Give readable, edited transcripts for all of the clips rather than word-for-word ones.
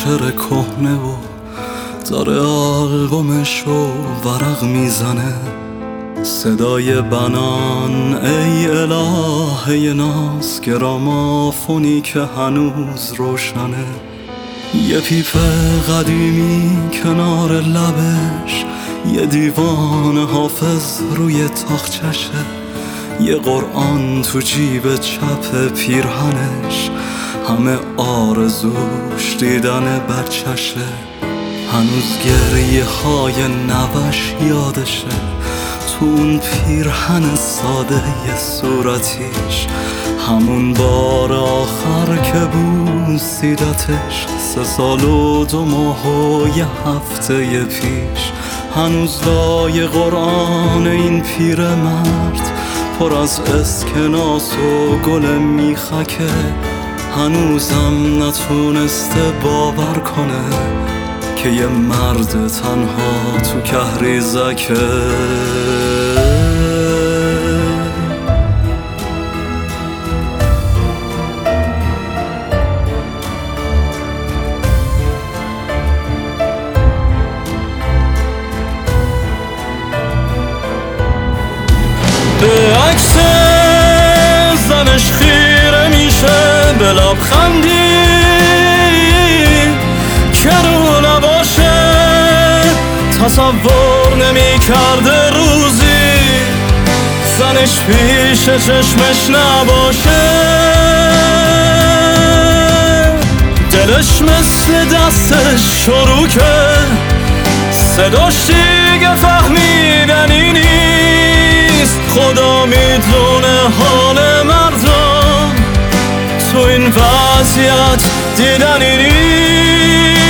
شعر کهنه و داره آلبومشو ورق میزنه. صدای بنان ای الهه ناز، گرامافونی که هنوز روشنه. یه پیپ قدیمی کنار لبش، یه دیوان حافظ روی تاقچشه، یه قرآن تو جیب چپ پیرهنش، همه آرزوش دیدن بچشه. هنوز گریه های نوش یادشه، تو اون پیرهن ساده ی صورتیش، همون بار آخر که بوسیدتش 3 سال و 2 ماه و یه هفته پیش. هنوز لای قرآن این پیرمرد پر از اسکناس و گل میخکه، هنوزم نتونسته باور کنه که یه مرد تنها تو کهریزکه. به عکس زنش خیره میشه، به لبخندی که رو نباشه، تصور نمی کرده روزی زنش پیش چشمش نباشه. دلش مثل دستش شروع که صداش دیگه فهمیدنی نیست. خدا میدونه حال مردم تو این وضعیت دیدنی نیست.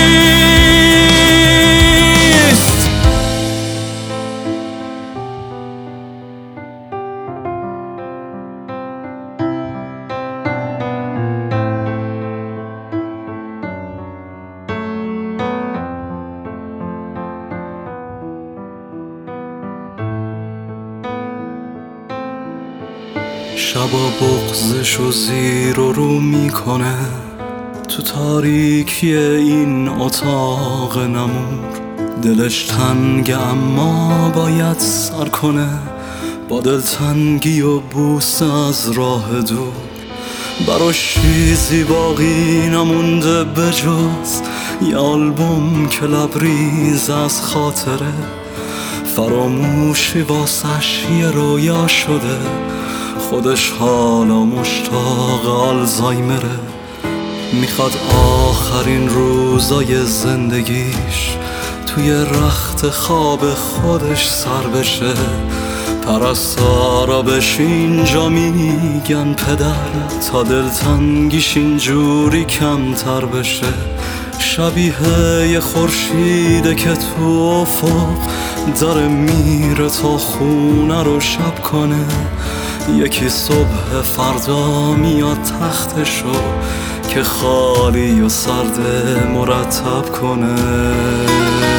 شبا بغضش و زیر و رو میکنه تو تاریکی این اتاق نمور. دلش تنگه اما باید سر کنه، با دلتنگی و بوسه از راه دور. براش چیزی باقی نمونده بجز یه آلبوم که لبریز از خاطره. فراموشی واسش یه رویا شده، خودش حالا مشتاق آلزایمره. میخواد آخرین روزای زندگیش توی رخت خواب خودش سر بشه. پرستارا بهش اینجا میگن پدر، تا دلتنگیش اینجوری کمتر بشه. شبیه یه خورشیده که تو افق داره میره تا خونه رو شب کنه. یکی صبح فردا میاد تختشو که خالی و سرد مرتب کنه.